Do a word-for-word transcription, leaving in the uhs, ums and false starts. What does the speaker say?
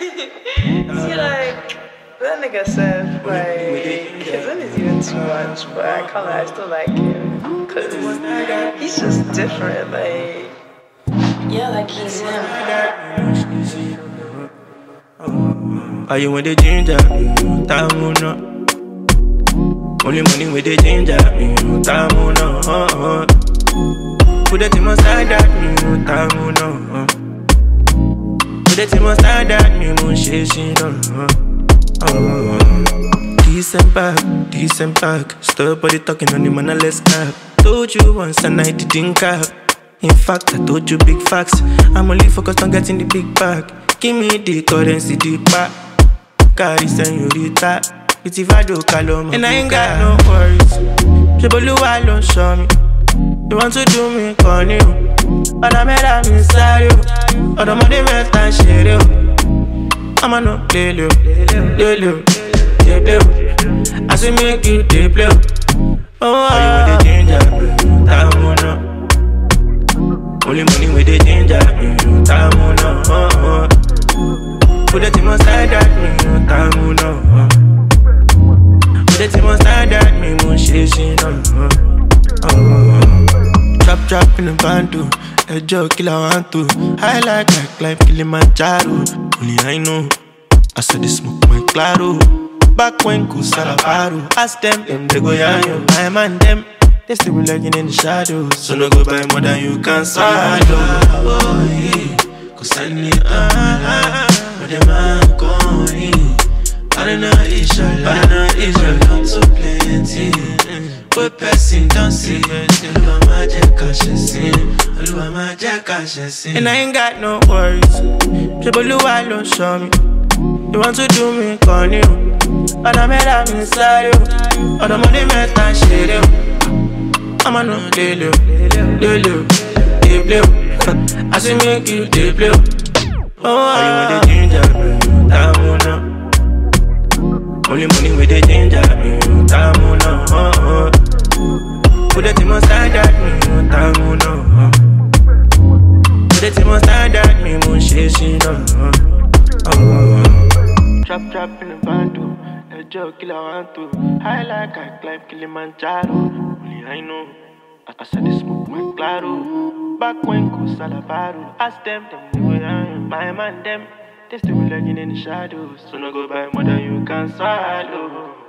See, like, that nigga said, like, Kizin is even too much, but I can't lie, I still like him. Cause he's just different, like, yeah, like he's him. Are you with the ginger? Tamuna. Only money with the ginger. Tamuna. Put it in my side that me, Tamuna. Put it in my side that me, Mushishino. Decent back, decent back. Stop body talking on the man, let's cap. Told you once and I didn't cap. In fact, I told you big facts. I'm only focused on getting the big bag. Give me the currency, the back. Carry senorita. It's if I do caloma. And I ain't got no worries. People who I don't show me. You want to do me, con you. But I made a inside you. Or the money met and share you. I'm a no play you. Play you. Play you. I say make you play play. Oh, are you with the ginger? Tamuna. Only money with the ginger, Tamuna. uh, uh. Put it in my side that me, Tamuna. uh. Put it in my side that me, Mushishino. uh, uh. Trap trap in the bando, a joke kill I want to. I like I climb Kilimanjaro. Only I know, I said they smoke my claro. Back when Kusalabaro, ask them, them they go yayo. I man them. They still be lurking in the shadows. So no go buy more than you can swallow. Oh yeah, cause I need a but the man going. I don't know Israel, I don't know Israel, not so plenty. But person don't see it. Oluwa ma jẹ́ ká ṣe sin, Oluwa ma jẹ́ ká ṣe sin. And I ain't got no worries. People who I don't show me. You want to do me, con you. But I made a inside you. All the money met and share you. I'm a no lele, lele, they play. I say make you they play. Oh, are you with the ginger? Tamuna. Only money with the ginger. Tamuna. uh, uh. Put it in my side that me, Tamuna. uh. Put it in my side that me, Mushishino. uh, uh. Trap trap in the bando. A joke kill I want to. I like I climb Kilimanjaro. Only I know. I said they smoke my claro. Back when Kusalabaro, ask them, them they were my man them. They still be lurking in the shadows. So no go buy more than you can swallow.